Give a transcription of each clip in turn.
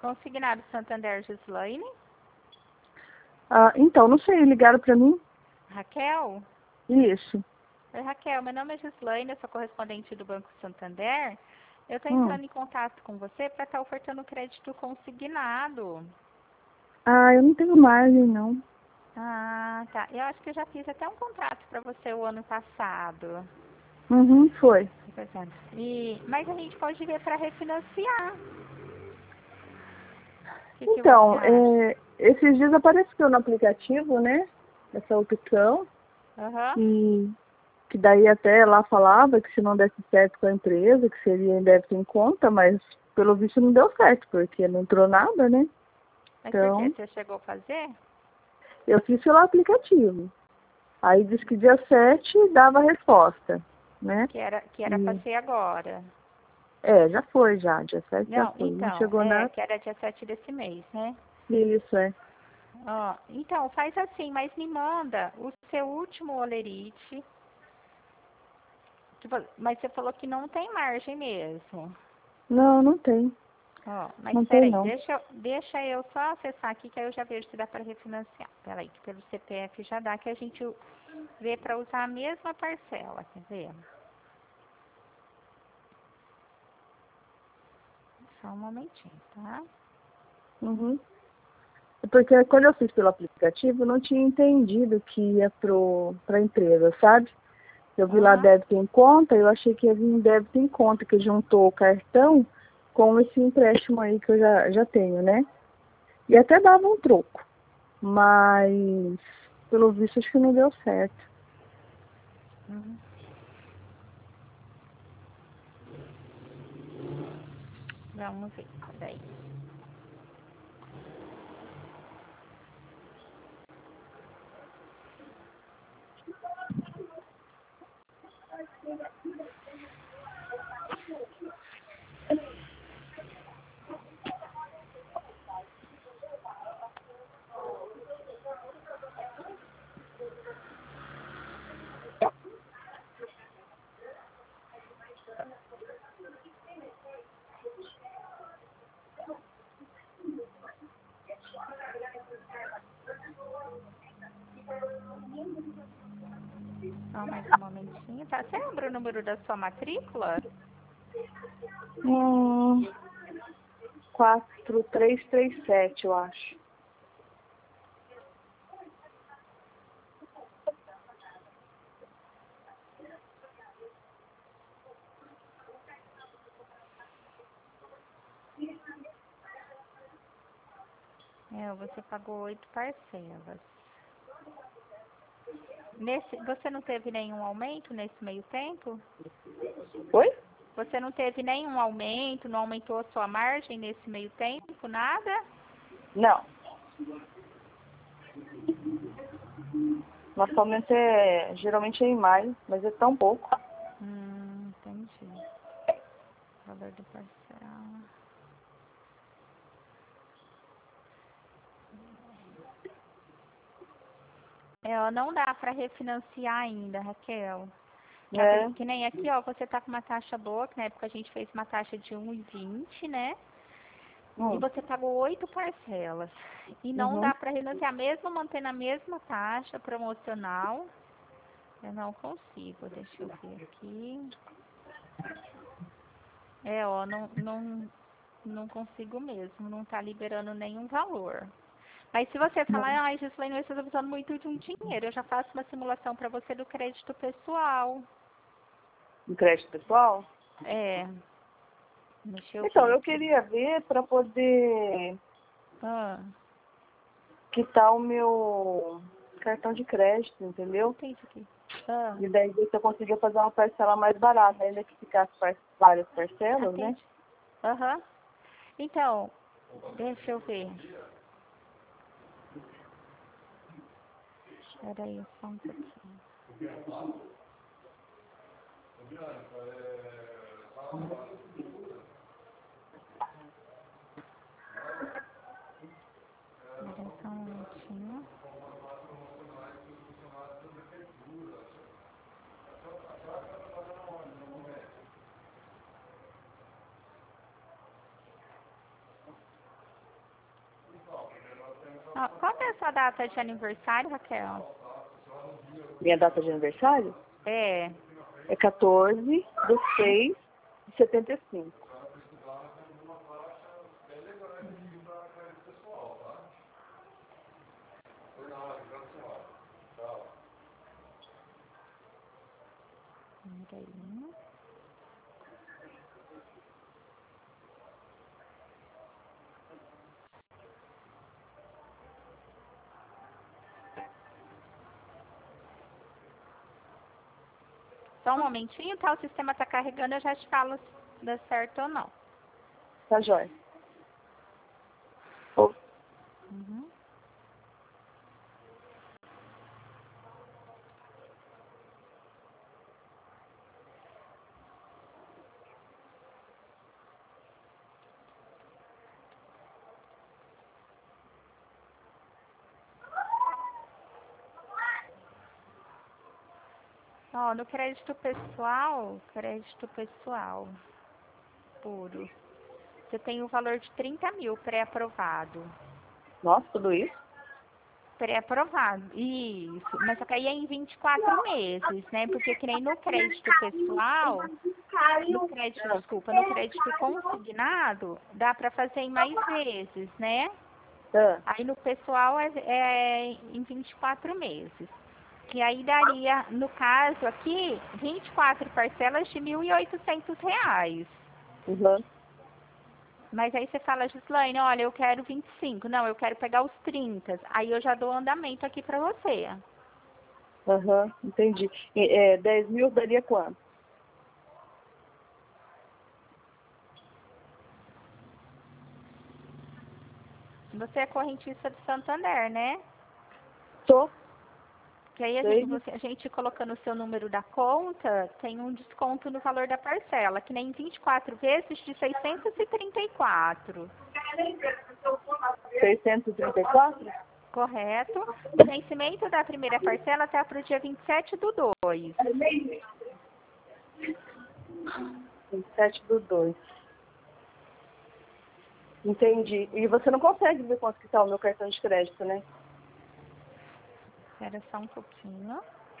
Consignado Santander, Gislaine? Então, não sei, ligaram para mim? Raquel? Isso. Oi, Raquel, meu nome é Gislaine, eu sou correspondente do Banco Santander. Eu estou entrando em contato com você para estar ofertando crédito consignado. Eu não tenho margem, não. Ah, tá. Eu acho que eu já fiz até um contrato para você o ano passado. Uhum, foi. Mas a gente pode ver para refinanciar. O que Então, você acha? esses dias apareceu no aplicativo, né? Essa opção. Aham. Que daí até lá falava que se não desse certo com a empresa, que seria em débito em conta, mas pelo visto não deu certo, porque não entrou nada, né? Mas por Então, que? Você chegou a fazer? eu fiz pelo aplicativo. Aí disse que dia 7 dava a resposta, né? Que era para ser agora. Já foi já, dia 7 já Não, foi. Não então, chegou nada. que era dia 7 desse mês, né? Isso, Ó, então, faz assim, mas me manda o seu último olerite. Mas você falou que não tem margem mesmo. Não, não tem. Ó, mas Não tem, peraí, não. deixa eu só acessar aqui que aí eu já vejo se dá para refinanciar. Peraí, que pelo CPF já dá, que a gente vê para usar a mesma parcela, quer ver? Só um momentinho, tá? Uhum. Porque quando eu fiz pelo aplicativo, eu não tinha entendido que ia para a empresa, sabe? Eu vi lá Aham. débito em conta, eu achei que ia vir débito em conta, que juntou o cartão com esse empréstimo aí que eu já tenho, né? E até dava um troco, mas pelo visto acho que não deu certo. Uhum. Vamos ver, peraí. Só mais um momentinho, tá? Você lembra o número da sua matrícula? 4337, eu acho. Você pagou 8 parcelas. Você não teve nenhum aumento nesse meio tempo? Oi? Você não teve nenhum aumento, não aumentou a sua margem nesse meio tempo, nada? Não. Nosso aumento geralmente é em maio, mas é tão pouco. Entendi. Valor do parcela. Não dá para refinanciar ainda, Raquel. Que nem aqui, ó, você tá com uma taxa boa, que na época a gente fez uma taxa de 1,20, né? E você pagou 8 parcelas. E não Uhum. dá para refinanciar, mesmo mantendo a mesma taxa promocional. Eu não consigo, deixa eu ver aqui. Não consigo mesmo, não tá liberando nenhum valor. Mas se você falar, ai, Gislaine, você está usando muito de um dinheiro, eu já faço uma simulação para você do crédito pessoal. Do crédito pessoal? Deixa eu Então, ver eu aqui. queria ver para poder Ah, quitar o meu cartão de crédito, entendeu? tem isso aqui. Ah, E daí ver se eu conseguia fazer uma parcela mais barata, ainda que ficasse várias parcelas, né? atende. Aham. Então, deixa eu ver. Espera aí só um pouquinho. Espera aí só um minutinho. data de aniversário, Raquel? Minha data de aniversário? É. É 14/6/75. Peraí. Só um momentinho, tá? O sistema tá carregando, eu já te falo se dá certo ou não. Tá jóia. Uhum. Ó, no crédito pessoal puro, você tem o valor de 30 mil pré-aprovado. Nossa, tudo isso? Pré-aprovado, isso. Mas só que aí é em 24 meses, né? Porque que nem no crédito pessoal, no crédito consignado, dá para fazer em mais vezes, né? Aí no pessoal é em 24 meses. Que aí daria, no caso aqui, 24 parcelas de R$ 1.800. Uhum. Mas aí você fala, Gislaine, olha, eu quero 25. Não, eu quero pegar os 30. Aí eu já dou andamento aqui pra você. Aham, entendi. 10 mil daria quanto? Você é correntista de Santander, né? Tô. Que aí a gente colocando o seu número da conta, tem um desconto no valor da parcela, que nem 24 vezes de 634. 634? Correto. O vencimento da primeira parcela está para o dia 27/2. 27/2. Entendi. E você não consegue ver quanto que tá o meu cartão de crédito, né? Espera só um pouquinho.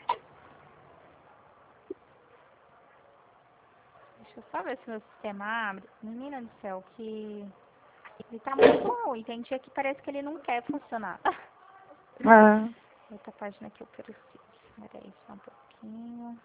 Deixa eu só ver se meu sistema abre. Menina do céu, que ele tá muito ruim. Tem dia que parece que ele não quer funcionar. Ah. Outra página que eu preciso. Espera aí só um pouquinho.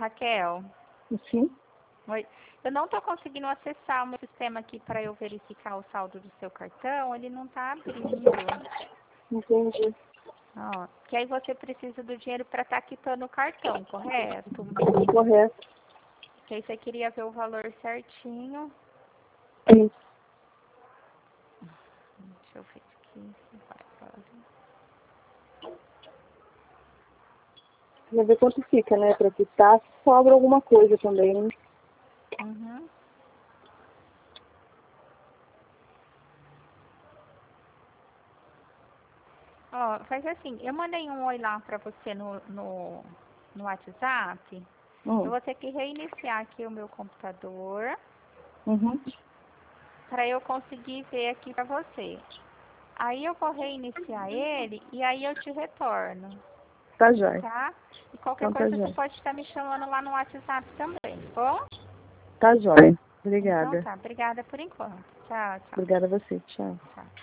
Raquel. Sim. Oi. Eu não estou conseguindo acessar o meu sistema aqui para eu verificar o saldo do seu cartão. Ele não está abrindo. Entendi. Ó, que aí você precisa do dinheiro para estar quitando o cartão, correto? Correto. Que aí você queria ver o valor certinho. Isso. Deixa eu ver aqui. Pra ver quanto fica, né? Pra quitar, sobra alguma coisa também, né? Uhum. Ó, faz assim, eu mandei um oi lá pra você no WhatsApp. Eu vou ter que reiniciar aqui o meu computador Uhum. para eu conseguir ver aqui pra você. Aí eu vou reiniciar ele e aí eu te retorno, Tá jóia. tá? E qualquer Então tá coisa você jóia. pode estar me chamando lá no WhatsApp também, tá bom? Tá jóia. Então Obrigada. tá, obrigada por enquanto. Tchau, tchau. Obrigada a você. Tchau. Tchau.